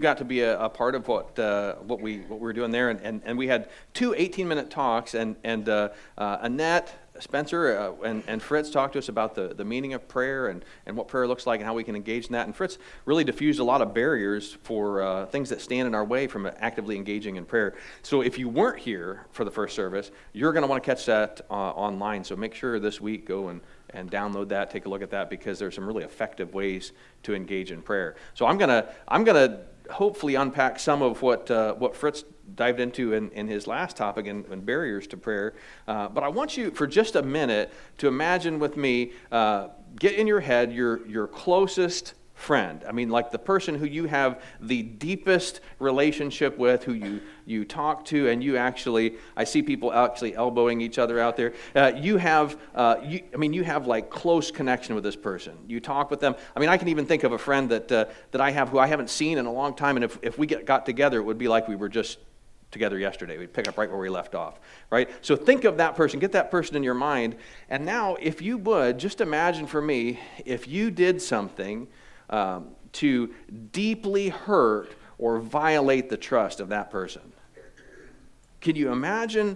got to be a part of what we were doing there, and we had two 18-minute talks, and Annette, Spencer, and Fritz talked to us about the meaning of prayer and what prayer looks like and how we can engage in that. And Fritz really diffused a lot of barriers for things that stand in our way from actively engaging in prayer. So if you weren't here for the first service, you're going to want to catch that online. So make sure this week go and download that, take a look at that, because there's some really effective ways to engage in prayer. So I'm gonna hopefully unpack some of what Fritz dived into in his last topic and barriers to prayer. But I want you for just a minute to imagine with me, get in your head your closest friend. I mean, like the person who you have the deepest relationship with, who you talk to, and you actually, I see people actually elbowing each other out there. You have like close connection with this person. You talk with them. I mean, I can even think of a friend that I have who I haven't seen in a long time, and if we got together, it would be like we were just together yesterday. We'd pick up right where we left off, right? So think of that person, get that person in your mind, and now if you would, just imagine for me, if you did something to deeply hurt or violate the trust of that person. Can you imagine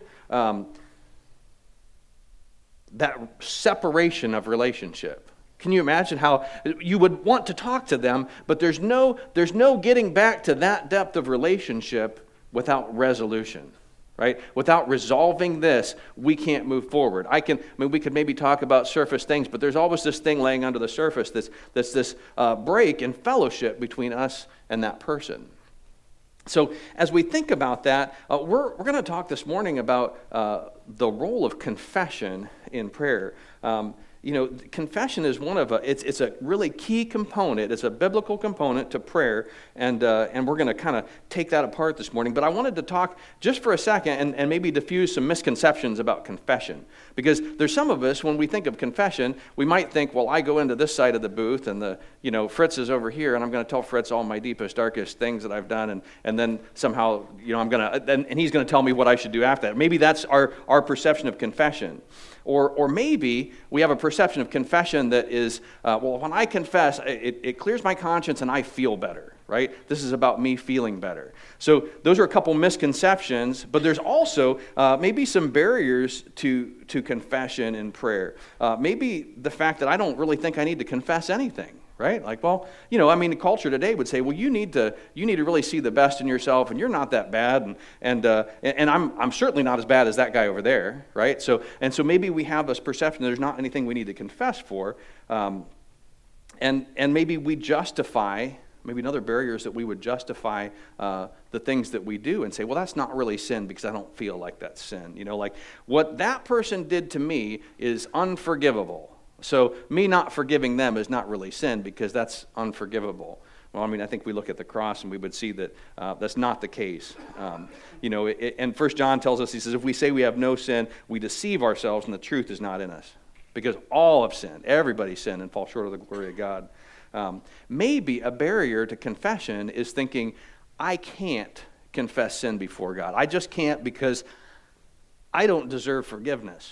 that separation of relationship? Can you imagine how you would want to talk to them, but there's no getting back to that depth of relationship without resolution? Right? Without resolving this, we can't move forward. We could maybe talk about surface things, but there's always this thing laying under the surface that's this break in fellowship between us and that person. So as we think about that, we're going to talk this morning about the role of confession in prayer. Confession is one of it's a really key component. It's a biblical component to prayer, and we're going to kind of take that apart this morning. But I wanted to talk just for a second and maybe diffuse some misconceptions about confession, because there's some of us, when we think of confession, we might think, well, I go into this side of the booth, and Fritz is over here, and I'm going to tell Fritz all my deepest, darkest things that I've done, and then somehow and he's going to tell me what I should do after that. Maybe that's our perception of confession. Or maybe we have a perception of confession that is, when I confess, it clears my conscience and I feel better, right? This is about me feeling better. So those are a couple misconceptions, but there's also maybe some barriers to confession in prayer. Maybe the fact that I don't really think I need to confess anything. Right? Like, the culture today would say, well, you need to really see the best in yourself, and you're not that bad, and I'm certainly not as bad as that guy over there, right? So maybe we have this perception that there's not anything we need to confess for, and maybe we justify, maybe another barrier is that we would justify the things that we do and say, well, that's not really sin because I don't feel like that's sin. Like what that person did to me is unforgivable. So me not forgiving them is not really sin because that's unforgivable. Well, I think we look at the cross and we would see that that's not the case. And 1 John tells us, he says, if we say we have no sin, we deceive ourselves and the truth is not in us. Because all have sinned, everybody's sinned and fall short of the glory of God. Maybe a barrier to confession is thinking, I can't confess sin before God. I just can't because I don't deserve forgiveness.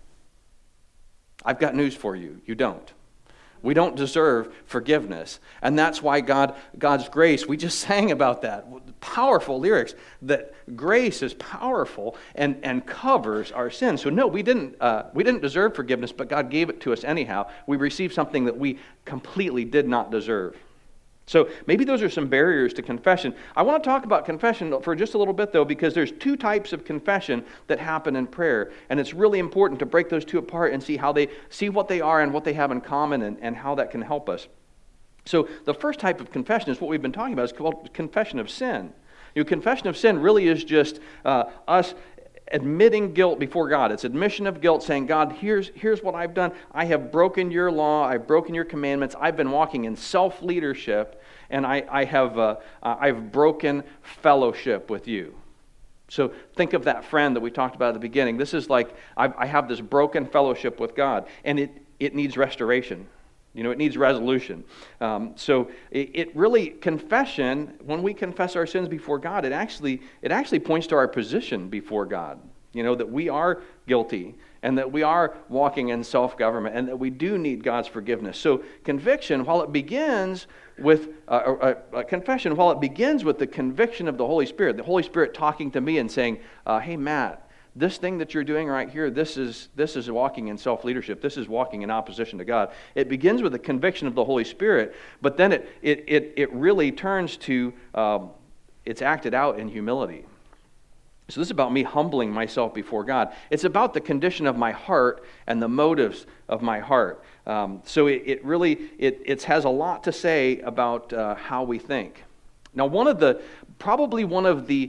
I've got news for you. You don't. We don't deserve forgiveness. And that's why God's grace, we just sang about that. Powerful lyrics, that grace is powerful and covers our sins. So no, we didn't deserve forgiveness, but God gave it to us anyhow. We received something that we completely did not deserve. So maybe those are some barriers to confession. I want to talk about confession for just a little bit, though, because there's two types of confession that happen in prayer, and it's really important to break those two apart and see what they are and what they have in common and how that can help us. So the first type of confession is what we've been talking about. It's called confession of sin. Confession of sin really is just us admitting guilt before God. It's admission of guilt, saying, God, here's what I've done. I have broken your law. I've broken your commandments. I've been walking in self-leadership, and I've broken fellowship with you. So think of that friend that we talked about at the beginning. This is like, I have this broken fellowship with God, and it needs restoration. It needs resolution. So it really, confession, when we confess our sins before God, it actually points to our position before God. That we are guilty and that we are walking in self-government, and that we do need God's forgiveness. So conviction, while it begins with confession, while it begins with the conviction of the Holy Spirit talking to me and saying, hey, Matt, this thing that you're doing right here, this is walking in self-leadership. This is walking in opposition to God. It begins with the conviction of the Holy Spirit, but then it really turns to, it's acted out in humility. So this is about me humbling myself before God. It's about the condition of my heart and the motives of my heart. So it really has a lot to say about how we think. Now, probably one of the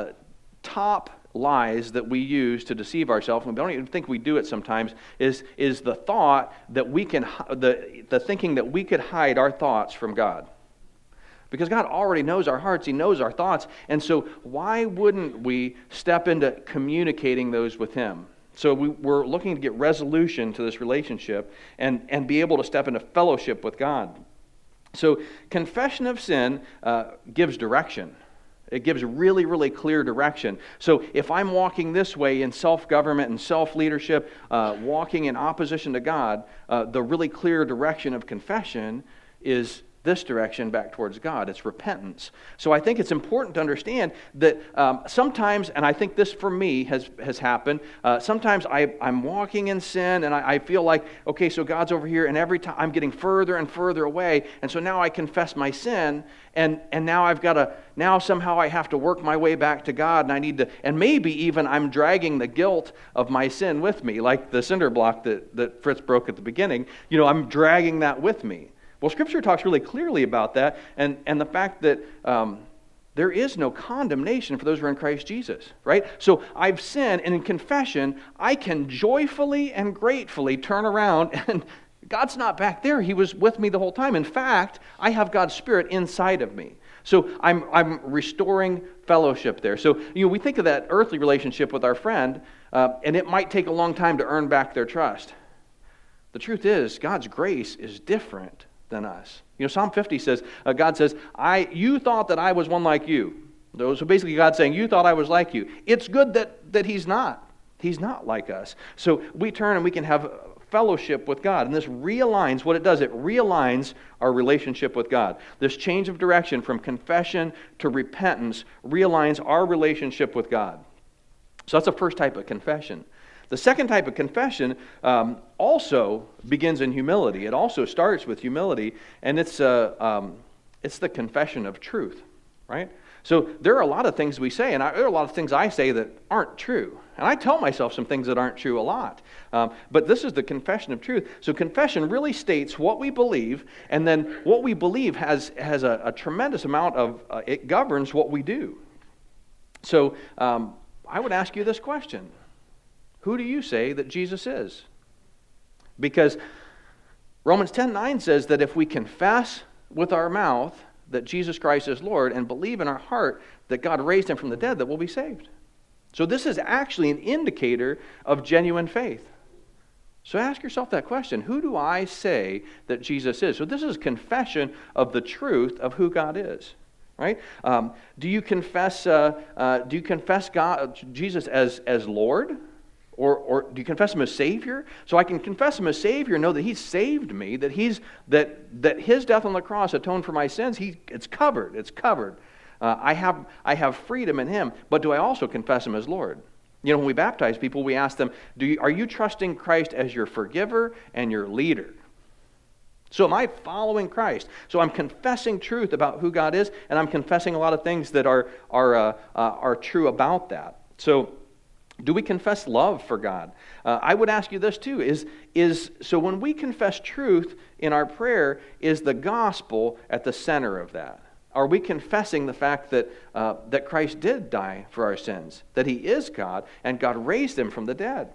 top lies that we use to deceive ourselves, and we don't even think we do it sometimes, is the thought that we can, the thinking that we could hide our thoughts from God. Because God already knows our hearts, He knows our thoughts, and so why wouldn't we step into communicating those with Him? So we're looking to get resolution to this relationship and be able to step into fellowship with God. So confession of sin gives direction. It gives really, really clear direction. So if I'm walking this way in self-government and self-leadership, walking in opposition to God, the really clear direction of confession is this direction back towards God. It's repentance. So I think it's important to understand that sometimes, and I think this for me has happened, sometimes I'm walking in sin and I feel like, okay, so God's over here, and every time I'm getting further and further away, and so now I confess my sin, and now somehow I have to work my way back to God, and maybe even I'm dragging the guilt of my sin with me, like the cinder block that Fritz broke at the beginning. I'm dragging that with me. Well, Scripture talks really clearly about that, and the fact that there is no condemnation for those who are in Christ Jesus, right? So I've sinned, and in confession, I can joyfully and gratefully turn around, and God's not back there. He was with me the whole time. In fact, I have God's Spirit inside of me. So I'm restoring fellowship there. So we think of that earthly relationship with our friend, and it might take a long time to earn back their trust. The truth is, God's grace is different than us. Psalm 50 says, God says, you thought that I was one like you. So basically God's saying, you thought I was like you. It's good that He's not. He's not like us. So we turn and we can have fellowship with God. And this realigns, what it does, it realigns our relationship with God. This change of direction from confession to repentance realigns our relationship with God. So that's the first type of confession. The second type of confession also begins in humility. It also starts with humility, and it's the confession of truth, right? So there are a lot of things we say, and there are a lot of things I say that aren't true. And I tell myself some things that aren't true a lot. But this is the confession of truth. So confession really states what we believe, and then what we believe has a tremendous amount of, it governs what we do. So I would ask you this question. Who do you say that Jesus is? Because Romans 10:9 says that if we confess with our mouth that Jesus Christ is Lord and believe in our heart that God raised Him from the dead, that we'll be saved. So this is actually an indicator of genuine faith. So ask yourself that question. Who do I say that Jesus is? So this is confession of the truth of who God is. Right? Do you confess God, Jesus as Lord? Or do you confess Him as Savior? So I can confess Him as Savior and know that He's saved me, that His death on the cross atoned for my sins. It's covered. It's covered. I have freedom in Him. But do I also confess Him as Lord? When we baptize people, we ask them, are you trusting Christ as your forgiver and your leader? So am I following Christ? So I'm confessing truth about who God is, and I'm confessing a lot of things that are true about that. So do we confess love for God? I would ask you this too, so when we confess truth in our prayer, is the gospel at the center of that? Are we confessing the fact that Christ did die for our sins, that He is God, and God raised Him from the dead?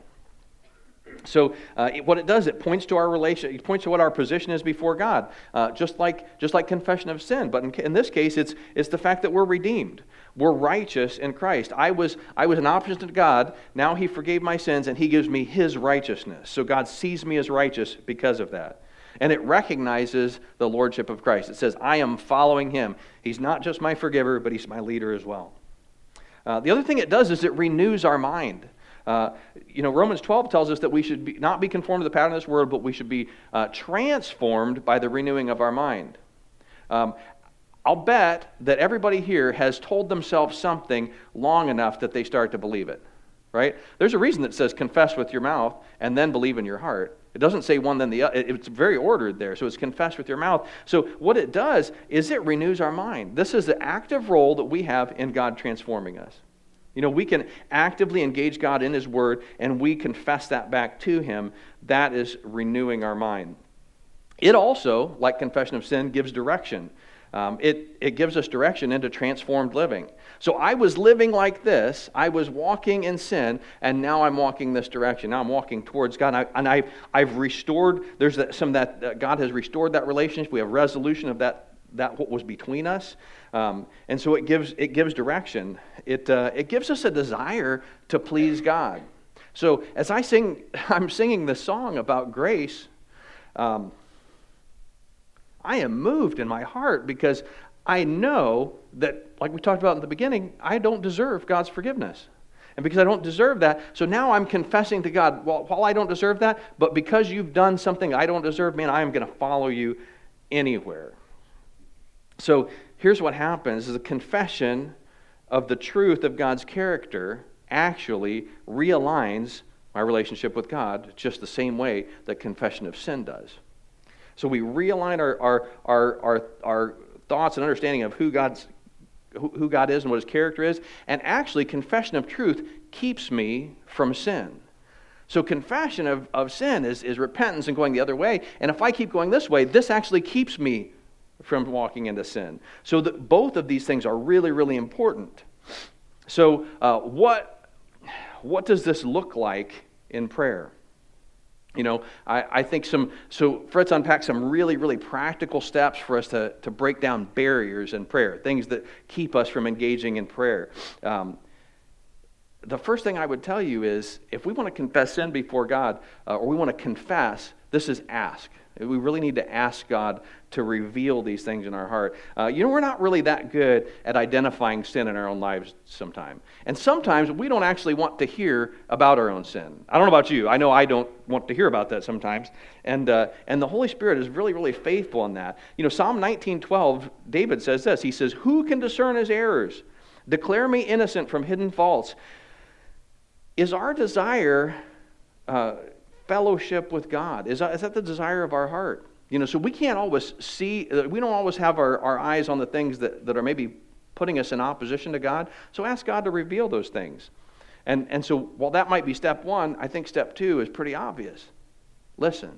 So what it does, it points to our relation. It points to what our position is before God, just like confession of sin. But in this case, it's the fact that we're redeemed. We're righteous in Christ. I was an opposition to God. Now He forgave my sins, and He gives me His righteousness. So God sees me as righteous because of that. And it recognizes the lordship of Christ. It says, I am following Him. He's not just my forgiver, but He's my leader as well. The other thing it does is it renews our mind. Romans 12 tells us that we should not be conformed to the pattern of this world, but we should be transformed by the renewing of our mind. I'll bet that everybody here has told themselves something long enough that they start to believe it, right? There's a reason that says confess with your mouth and then believe in your heart. It doesn't say one then the other. It's very ordered there. So it's confess with your mouth. So what it does is it renews our mind. This is the active role that we have in God transforming us. We can actively engage God in His Word, and we confess that back to Him. That is renewing our mind. It also, like confession of sin, gives direction. It gives us direction into transformed living. So I was living like this. I was walking in sin, and now I'm walking this direction. Now I'm walking towards God, I've restored. There's that God has restored that relationship. We have resolution of that what was between us, and so it gives direction. It gives us a desire to please God. So as I'm singing this song about grace. I am moved in my heart because I know that, like we talked about in the beginning, I don't deserve God's forgiveness. And because I don't deserve that, so now I'm confessing to God, well, while I don't deserve that, but because you've done something I don't deserve, man, I am going to follow you anywhere. So here's what happens, is a confession of the truth of God's character actually realigns my relationship with God just the same way that confession of sin does. So we realign our thoughts and understanding of who God is and what His character is, and actually confession of truth keeps me from sin. So confession of sin is repentance and going the other way, and if I keep going this way, this actually keeps me from walking into sin. So both of these things are really, really important. So what does this look like in prayer? I think Fred's unpacked some really, really practical steps for us to break down barriers in prayer, things that keep us from engaging in prayer. The first thing I would tell you is, if we want to confess sin before God, or we want to confess, this is ask. We really need to ask God to reveal these things in our heart. We're not really that good at identifying sin in our own lives sometimes. And sometimes we don't actually want to hear about our own sin. I don't know about you. I know I don't want to hear about that sometimes. And the Holy Spirit is really, really faithful in that. Psalm 19:12, David says this. He says, "Who can discern his errors? Declare me innocent from hidden faults." Is our desire fellowship with God? Is that the desire of our heart? So we can't always see, we don't always have our eyes on the things that are maybe putting us in opposition to God. So ask God to reveal those things. And so while that might be step one, I think step two is pretty obvious. Listen.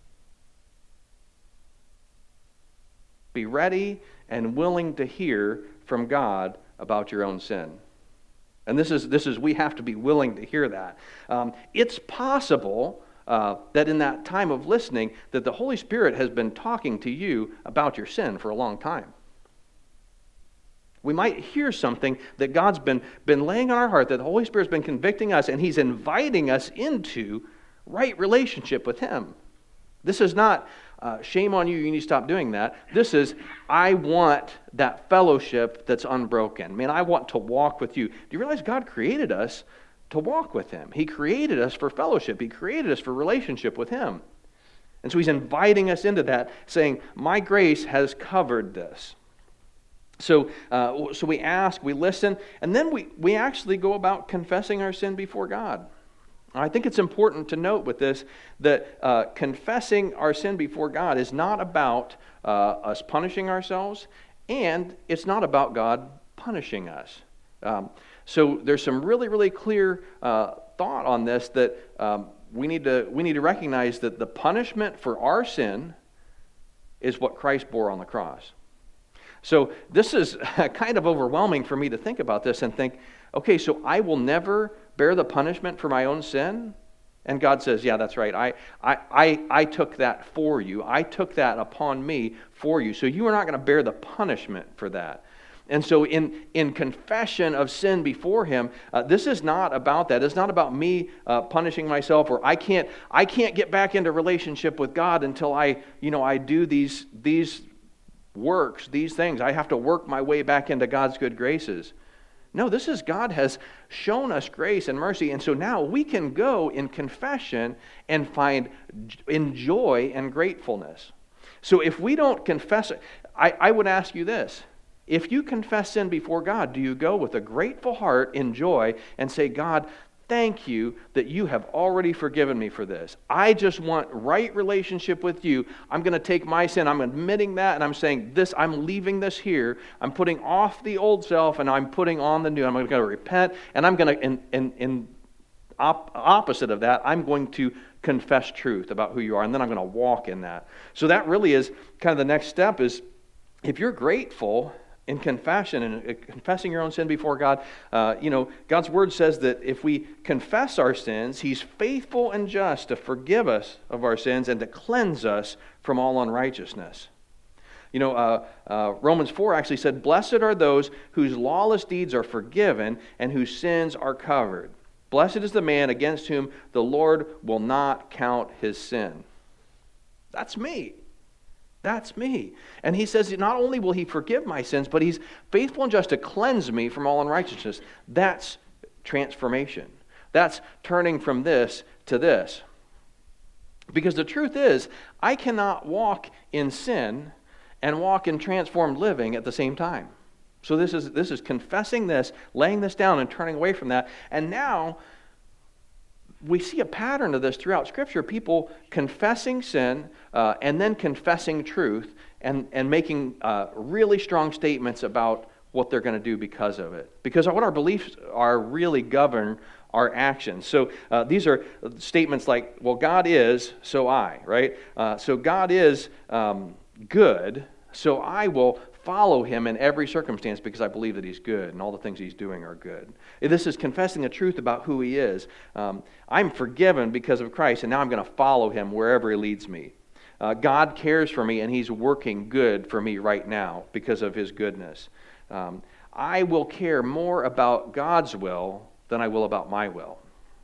Be ready and willing to hear from God about your own sin. And this is we have to be willing to hear that. It's possible that in that time of listening, that the Holy Spirit has been talking to you about your sin for a long time. We might hear something that God's been laying on our heart, that the Holy Spirit's been convicting us, and He's inviting us into right relationship with Him. This is not, shame on you need to stop doing that. This is, I want that fellowship that's unbroken. Man, I want to walk with you. Do you realize God created us to walk with Him? He created us for fellowship. He created us for relationship with Him. And so He's inviting us into that, saying, my grace has covered this. So we ask, we listen, and then we actually go about confessing our sin before God. I think it's important to note with this that confessing our sin before God is not about us punishing ourselves, and it's not about God punishing us. So there's some really, really clear thought on this that we need to recognize that the punishment for our sin is what Christ bore on the cross. So this is kind of overwhelming for me to think about this and think, okay, so I will never bear the punishment for my own sin? And God says, yeah, that's right. I took that for you. I took that upon me for you. So you are not going to bear the punishment for that. And so in confession of sin before Him, this is not about that. It's not about me punishing myself, or I can't get back into relationship with God until I do these works, these things. I have to work my way back into God's good graces. No, this is God has shown us grace and mercy, and so now we can go in confession and find in joy and gratefulness. So if we don't confess, I would ask you this. If you confess sin before God, do you go with a grateful heart in joy and say, God, thank you that you have already forgiven me for this. I just want right relationship with you. I'm going to take my sin. I'm admitting that, and I'm saying this. I'm leaving this here. I'm putting off the old self, and I'm putting on the new. I'm going to repent, and I'm going to, opposite of that, I'm going to confess truth about who you are, and then I'm going to walk in that. So that really is kind of the next step is if you're grateful in confession and confessing your own sin before God, God's word says that if we confess our sins, He's faithful and just to forgive us of our sins and to cleanse us from all unrighteousness. Romans 4 actually said, "Blessed are those whose lawless deeds are forgiven and whose sins are covered. Blessed is the man against whom the Lord will not count his sin." That's me. That's me. And He says not only will He forgive my sins, but He's faithful and just to cleanse me from all unrighteousness. That's transformation. That's turning from this to this. Because the truth is, I cannot walk in sin and walk in transformed living at the same time. So this is confessing this, laying this down and turning away from that. And now we see a pattern of this throughout Scripture. People confessing sin and then confessing truth and making really strong statements about what they're going to do because of it. Because what our beliefs are really govern our actions. So these are statements like, well, God is, so I, right? So God is good, so I will follow Him in every circumstance because I believe that He's good and all the things He's doing are good. This is confessing the truth about who He is. I'm forgiven because of Christ, and now I'm going to follow Him wherever He leads me. God cares for me, and He's working good for me right now because of His goodness. I will care more about God's will than I will about my will.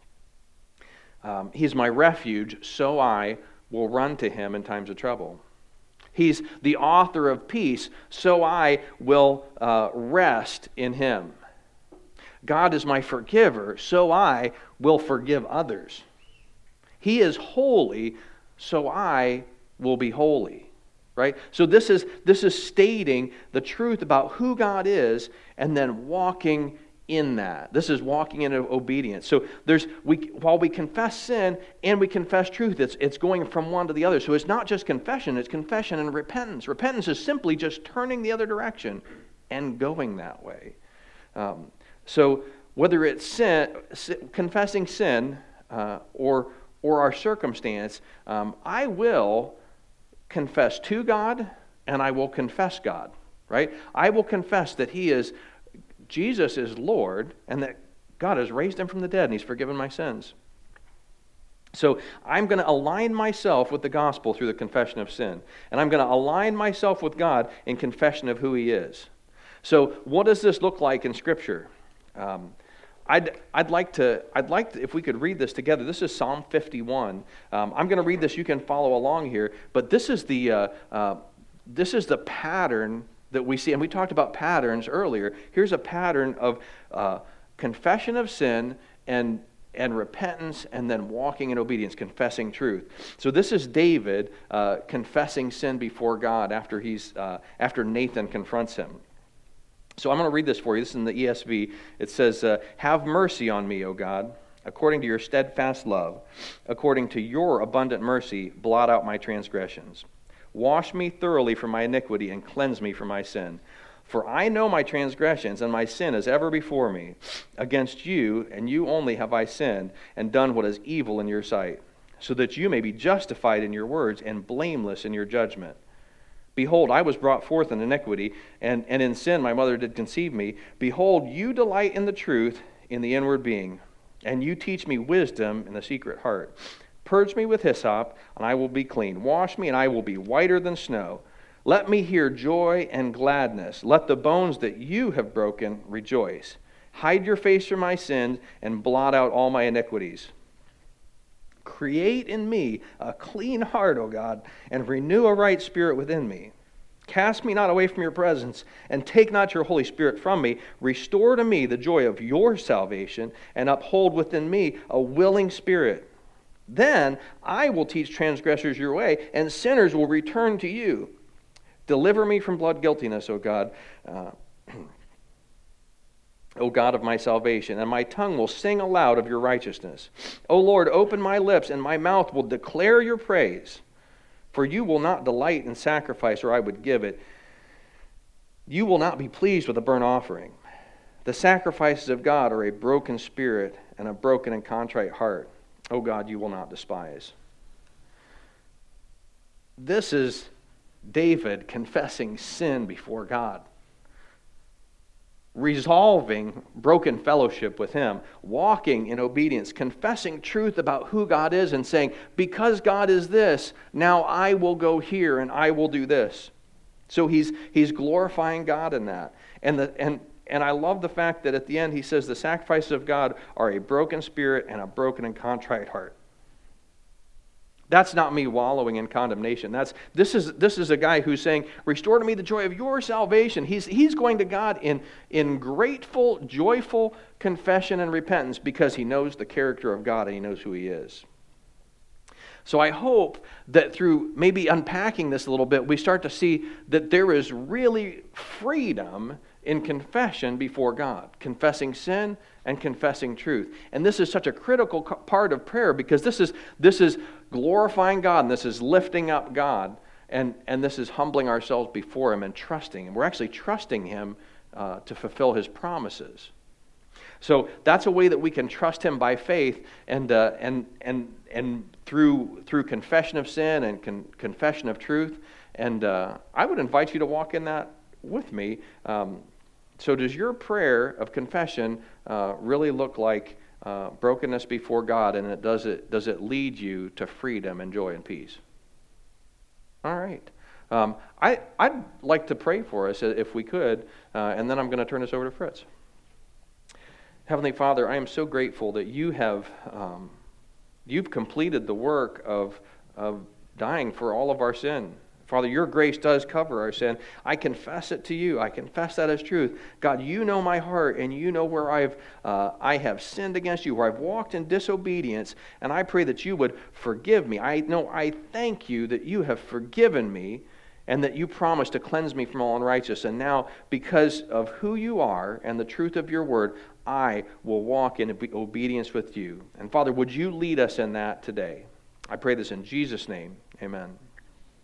He's my refuge, so I will run to Him in times of trouble. He's the author of peace, so I will rest in Him. God is my forgiver, so I will forgive others. He is holy, so I will be holy. Right? So this is stating the truth about who God is and then walking in that. This is walking in obedience. So while we confess sin and we confess truth, it's going from one to the other. So it's not just confession, it's confession and repentance. Repentance is simply just turning the other direction and going that way. So whether it's confessing sin or our circumstance, I will confess to God and I will confess God. Right? I will confess that Jesus is Lord, and that God has raised Him from the dead, and He's forgiven my sins. So I'm going to align myself with the gospel through the confession of sin, and I'm going to align myself with God in confession of who He is. So what does this look like in Scripture? I'd like to, if we could read this together. This is Psalm 51. I'm going to read this. You can follow along here, but this is the pattern that we see, and we talked about patterns earlier. Here's a pattern of confession of sin and repentance, and then walking in obedience, confessing truth. So this is David confessing sin before God after Nathan confronts him. So I'm going to read this for you. This is in the ESV. It says, "Have mercy on me, O God, according to your steadfast love. According to your abundant mercy, blot out my transgressions. Wash me thoroughly from my iniquity and cleanse me from my sin. For I know my transgressions, and my sin is ever before me. Against you, and you only, have I sinned, and done what is evil in your sight, so that you may be justified in your words and blameless in your judgment. Behold, I was brought forth in iniquity, and in sin my mother did conceive me. Behold, you delight in the truth in the inward being, and you teach me wisdom in the secret heart. Purge me with hyssop, and I will be clean. Wash me, and I will be whiter than snow. Let me hear joy and gladness. Let the bones that you have broken rejoice. Hide your face from my sins, and blot out all my iniquities. Create in me a clean heart, O God, and renew a right spirit within me. Cast me not away from your presence, and take not your Holy Spirit from me. Restore to me the joy of your salvation, and uphold within me a willing spirit. Then I will teach transgressors your way, and sinners will return to you. Deliver me from blood guiltiness, O God, O God of my salvation, and my tongue will sing aloud of your righteousness. O Lord, open my lips, and my mouth will declare your praise. For you will not delight in sacrifice, or I would give it. You will not be pleased with a burnt offering. The sacrifices of God are a broken spirit and a broken and contrite heart. O God, you will not despise. This is David confessing sin before God, resolving broken fellowship with him, walking in obedience, confessing truth about who God is, and saying, because God is this, now I will go here and I will do this. So he's glorifying God in that. And I love the fact that at the end he says the sacrifices of God are a broken spirit and a broken and contrite heart. That's not me wallowing in condemnation. This is a guy who's saying, restore to me the joy of your salvation. He's going to God in grateful, joyful confession and repentance because he knows the character of God and he knows who he is. So I hope that through maybe unpacking this a little bit, we start to see that there is really freedom in confession before God, confessing sin and confessing truth. And this is such a critical part of prayer because this is glorifying God, and this is lifting up God, and this is humbling ourselves before Him and trusting Him. We're actually trusting Him to fulfill His promises. So that's a way that we can trust Him by faith, and through confession of sin and confession of truth. And I would invite you to walk in that with me. So does your prayer of confession really look like brokenness before God, and does it lead you to freedom and joy and peace? All right. I'd like to pray for us if we could, and then I'm going to turn this over to Fritz. Heavenly Father, I am so grateful that you've completed the work of dying for all of our sin. Father, your grace does cover our sin. I confess it to you. I confess that as truth. God, you know my heart, and you know where I have sinned against you, where I've walked in disobedience, and I pray that you would forgive me. I thank you that you have forgiven me, and that you promised to cleanse me from all unrighteousness. And now, because of who you are and the truth of your word, I will walk in obedience with you. And Father, would you lead us in that today? I pray this in Jesus' name. Amen.